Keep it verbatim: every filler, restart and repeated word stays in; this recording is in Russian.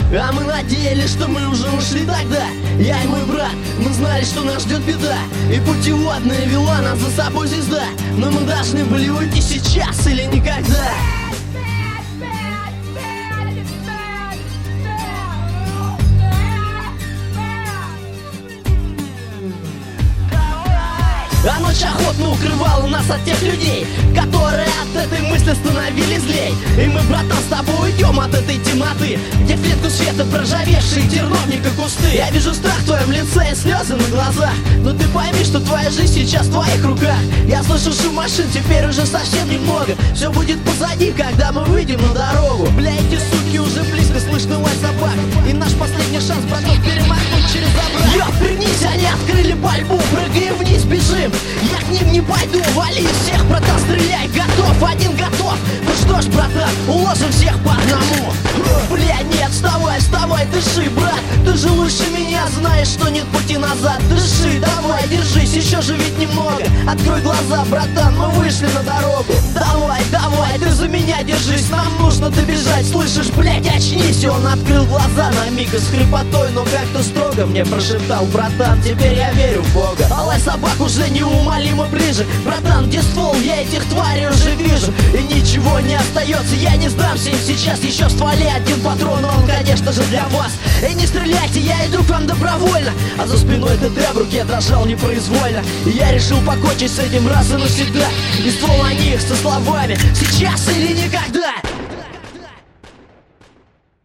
А мы надеялись, что мы уже ушли тогда. Я и мой брат, мы знали, что нас ждет беда. И путеводная вела нас за собой звезда. Но мы должны были уйти сейчас или никогда. А ночь охотно укрывала нас от тех людей, которые от этой мысли становились злей. И мы, братан, с тобой уйдем от этой темноты, где в клетку света проржавевшие терновника кусты. Я вижу страх в твоем лице и слезы на глазах, но ты пойми, что твоя жизнь сейчас в твоих руках. Я слышу шум машин, теперь уже совсем немного. Все будет позади, когда мы выйдем на дорогу. Бля, эти суки уже близко, слышно лай собак. И наш последний шанс, браток, перемахнуть через овраг. Йо, пригнись, они открыли пальбу, прыгаем вниз, бежим. Я к ним не пойду, вали всех, братан, стреляй, готов, один готов. Ну что ж, братан, уложим всех по одному. Бля, нет, вставай, вставай, дыши, брат. Ты же лучше меня знаешь, что нет пути назад. Дыши, давай, держись, еще же ведь немного. Открой глаза, братан, мы вышли на дорогу. Давай, давай, ты за меня держись, нам нужно добежать, слышишь, блядь, очнись. И он открыл глаза на миг и с хрипотой, но как-то строго мне прошептал: братан, теперь я верю в Бога. А лай собак уже неумолимо ближе. Братан, где ствол? Я этих тварей уже вижу. И ничего не остается, я не сдамся им сейчас. Еще в стволе один патрон, он, конечно же, для вас. Эй, не стреляйте, я иду к вам добровольно. А за спиной ТТ в руке дрожал непроизвольно. И я решил покончить с этим раз и навсегда. И ствол на них со словами: сейчас или никогда.